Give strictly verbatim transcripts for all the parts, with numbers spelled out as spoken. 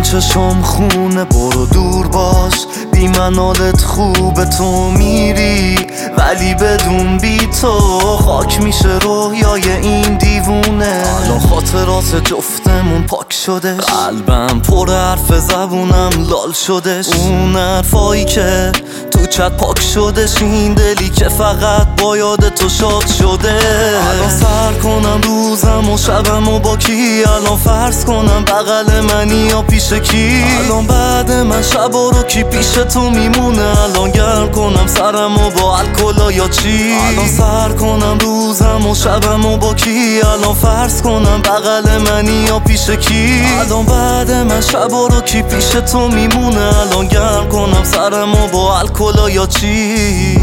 چشم خونه برو دور باش، بی من حالت خوبه تو میری ولی بدون بی تو خاک میشه رویای این دیوونه. الان خاطرات جفتمون پاک شدش، قلبم پر حرف زبونم لال شدش. اون حرفایی که تو چت پاک شدش، این دلی که فقط با یاد تو شاد شده. الان سر کنم روزم و شبم و با کی، الان فرض کنم بغل منی یا پیش کی. الان بعد من شبا رو کی پیش تو میمونه، الان گرم کنم سرم و با الکل یا چی. الان سر کنم روزم و شبم و با کی، الان فرض کنم بغل منی یا پیش کی. الان بعد من شبا رو کی پیش تو میمونه، الان گرم کنم سرم و با الکل یا چی.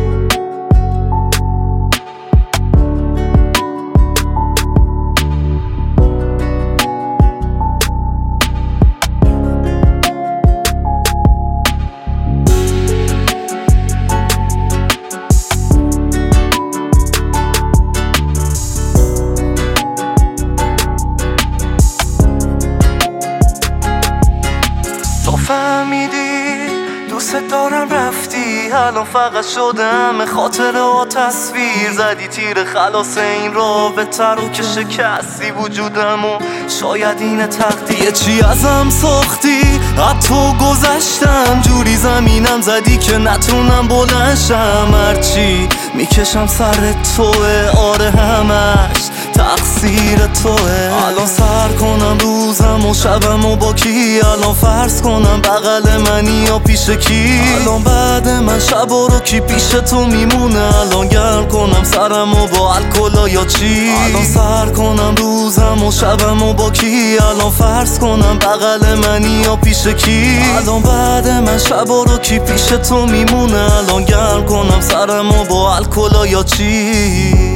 فهمیدی دوست دارم رفتی، الان فقط شدم خاطره و تصویر. زدی تیر خلاص این رابطه رو که شکستی وجودم و شاید این تقدیر. چی ازم ساختی از تو گذشتم، جوری زمینم زدی که نتونم بلنشم. هرچی میکشم سر توه، آره همش تقصیر توه. الان سر کنم روزم و شبم و با کی، الان فرض کنم بغل منی یا پیش کی. الان بعد من شبا رو کی پیش تو میمونه، الان گرم کنم سرم و با الکل یا چی. الان سر کنم روزم و شبم و با کی، الان فرض کنم بغل منی یا پیش کی. الان بعد من شبا رو کی پیش تو میمونه، الان گرم کنم سرم و با الکل یا چی.